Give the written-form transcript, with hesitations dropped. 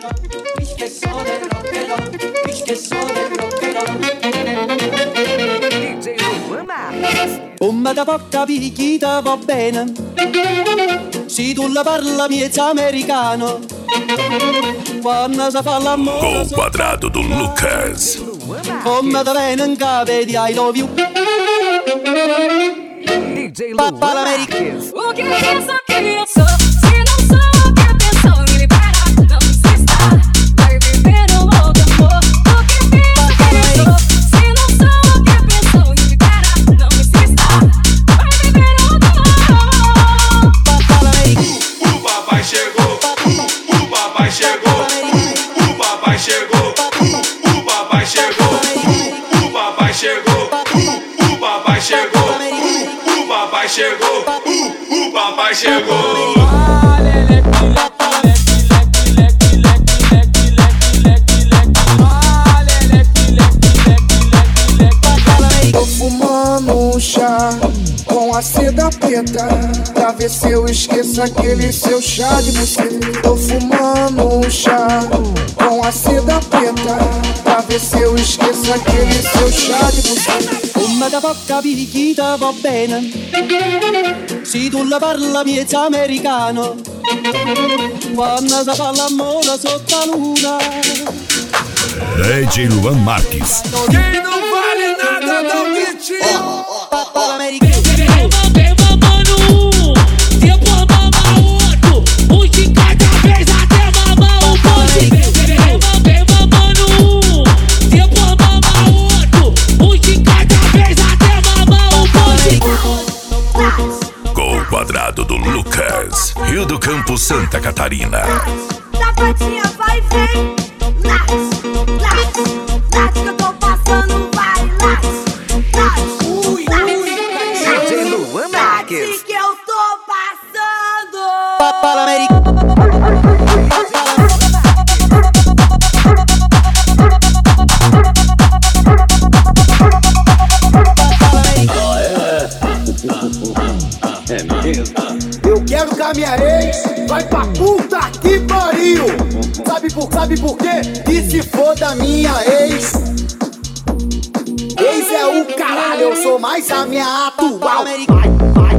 DJ Luan Marques. Come da poca picchita va bene, se tu la parla miezza americano, quando si fa l'amore Gol quadrado do Lucas. come da bene in capo di I love you. DJ Luan Marques. O que é isso que eu sou? Se não sou o que a pessoa me libera, não insista. Vai viver um outro amor. O que é isso que eu sou? Se não sou o que a pessoa me libera, não insista. Vai viver um outro amor. O papai chegou, o papai chegou, o papai chegou, o papai chegou, o papai chegou, o papai chegou, o papai chegou, o papai chegou. Tô fumando um chá com a seda preta, pra ver se eu esqueço aquele seu chá de buceta. Tô fumando um chá com a seda preta, pra ver se eu esqueço aquele seu chá de buceta. Come da poca picchita va bene, se tu la parla miezza americano, quando si fa l'amore sotto la luna. DJ Luan Marques. Quem não vale nada dá um gritinho. Vem mamando um, depois mama outro, um de cada vez até mamar o bonde. Vem mamando um, depois mama outro, um de cada vez até mamar o bonde. Gol quadrado do Lucas. Rio do Campo, Santa Catarina. Sapatinha vai e vem. Late que eu tô passando, vai. Late DJ Luan Marques. que eu tô passando. Eu quero que a minha ex vai pra puta que pariu. Sabe por quê? Que se foda a minha ex. Ex é o caralho, eu sou mais a minha atual.